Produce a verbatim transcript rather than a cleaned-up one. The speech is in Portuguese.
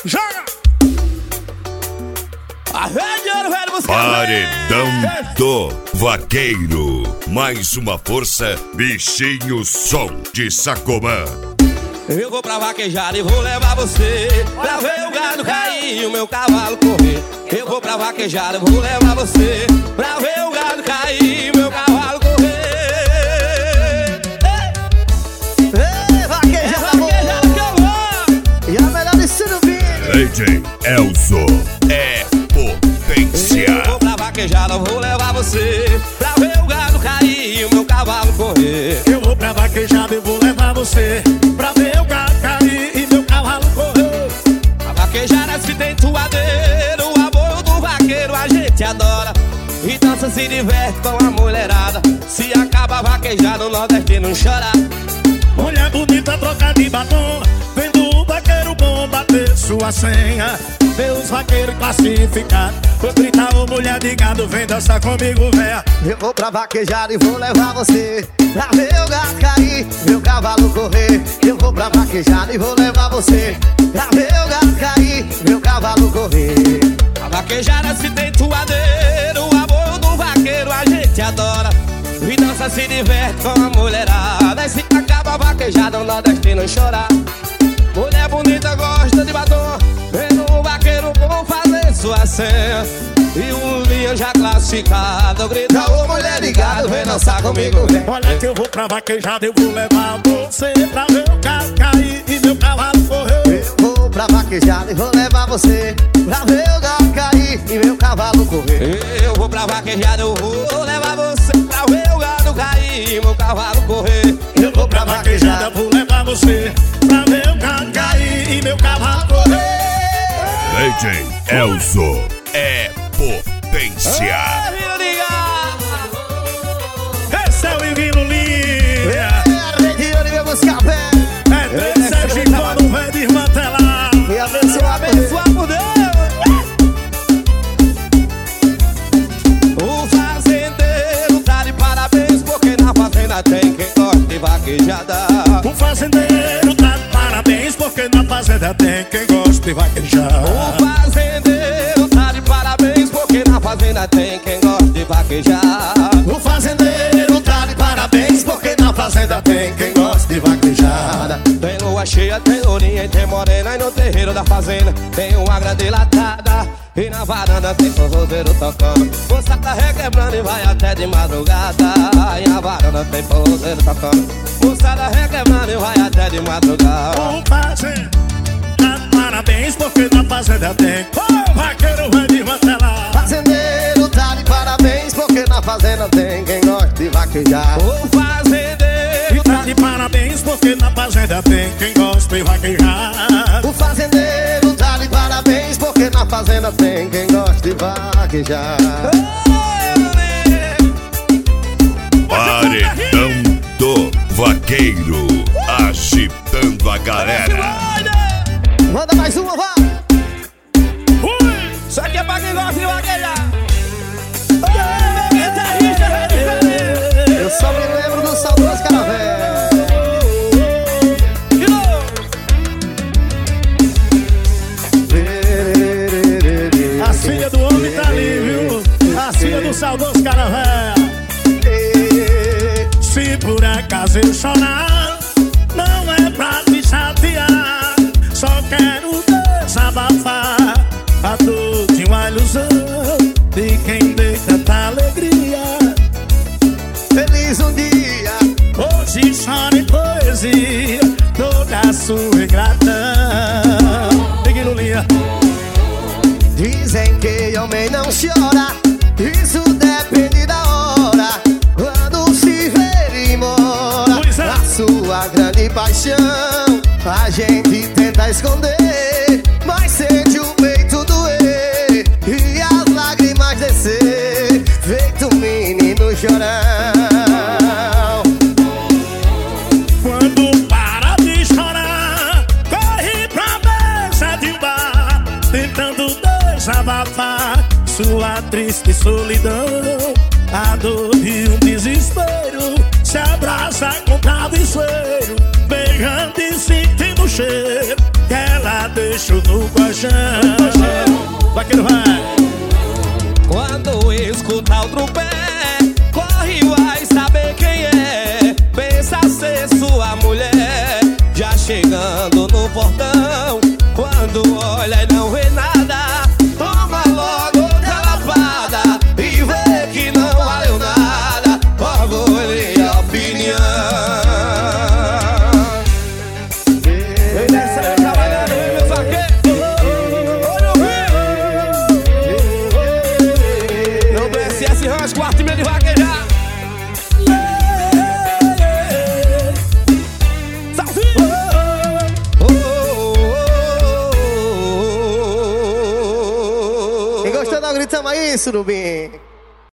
Joga! Paredão do Vaqueiro. Mais uma força, bichinho som de Sacomã. Eu vou pra vaquejada e vou levar você pra ver o gado cair e o meu cavalo correr. Eu vou pra vaquejada e vou levar você pra ver o gado cair e o meu cavalo correr. Ei, ei vaquejada, é vaquejada que eu vou. E a melhor de Surubim. D J Elzo é potência. Eu vou pra vaquejada, vou levar você pra ver o gado cair e o meu cavalo correr. Eu vou pra vaquejada e vou levar você pra ver o gado cair e meu cavalo correr. A vaquejada se tem tuadeiro, o amor do vaqueiro a gente adora. E dança, se diverte com a mulherada. Se acaba a vaquejada, o nordestino chora. Mulher bonita, troca de batom, vendo o vaqueiro bom bater sua senha. Vê os vaqueiros classificados, vou gritar, ô mulher de gado, vem dançar comigo, véia. Eu vou pra vaquejada e vou levar você pra ver o gado cair, meu cavalo correr. Eu vou pra vaquejada e vou levar você pra ver o gado cair, meu cavalo correr. A vaquejada se tem tuadeiro, o amor do vaqueiro a gente adora. E dança, se diverte com a mulherada. E se acaba a vaquejada, o nordestino chora. Mulher bonita gosta de batom, vendo o vaqueiro bom fazer sua senha. E o linha já classificado grita, ô mulher de gado, vem dançar comigo, vem. Olha que eu vou pra vaquejada, eu vou levar você pra ver o gado cair e meu cavalo correr. Eu vou pra vaquejada e vou levar você pra ver o gado cair e meu cavalo correr. Eu vou pra vaquejada, eu vou levar você pra ver o gado cair e meu cavalo correr. Eu vou pra vaquejada, vou levar você pra ver o gado cair e meu cavalo correr. D J Elzo é potência. Esse é o Ivino Linha. É, região de meu buscapé. É três Sérgio quando vem desmantelar. E abençoar, Abençoar por Deus. O fazendeiro tá de parabéns, porque na fazenda tem quem gosta de vaquejada. O fazendeiro tá de parabéns, porque na fazenda tem quem gosta de vaquejar. O fazendeiro tá de parabéns, porque na fazenda tem quem gosta de vaquejar. o fazendeiro tá de parabéns, porque na fazenda tem quem gosta de vaquejada. Tem lua cheia, tem lourinha e tem morena. E no terreiro da fazenda tem uma grande latada. E na varanda tem forrozeiro tocando, moçada requebrando e vai até de madrugada. E na varanda tem forrozeiro tocando, moçada requebrando e vai até de madrugada. O fazendeiro tá de parabéns, porque na fazenda tem o vaqueiro vai desmantelar. Fazendeiro tá de parabéns, porque na fazenda tem quem gosta de vaquejar. O fazendeiro Tá de parabéns, porque na fazenda tem quem gosta de vaquejar. O fazendeiro tá de parabéns, porque na fazenda tem quem gosta de vaquejar. Paredão do Vaqueiro, agitando a galera. Manda mais uma, vai! Ui! Isso aqui é pra quem gosta de vaquejar. Eu só me lembro do saudoso Caravé. A filha do homem tá ali, viu? A filha do saudoso Caravé. Se por acaso eu chorar, não é pra te chatear. Só quero desabafar a dor de uma ilusão de quem tem tanta alegria. Feliz um dia, Hoje chora em poesia toda a sua ingratidão. Peguei no linha. dizem que homem não chora, isso depende da hora. Quando se vê e mora Pois é. a sua grande paixão, a gente tenta esconder, mas sente o peito doer e as lágrimas descer, feito um menino chorão. Quando para de chorar, corre pra mesa de um bar, tentando desabafar sua triste solidão. A dor de um desespero se abraça com travesseiro, beijando e sentindo o cheiro que ela ela deixou no colchão. Vaqueiro vai. Quando escutar outro pé, corre, vai saber quem é. Pensa ser sua mulher, já chegando no portão. Quando olha e não vê nada, toma logo outra lapada e vê que não valeu nada. Orgulho e opinião. Vem nessa, meu trabalhando, vem, meus vaqueiros. Olha o Rio. No B S S Ranch, quarto e meio de vaquejar. Quem gostou, dá um grito aí, surubim.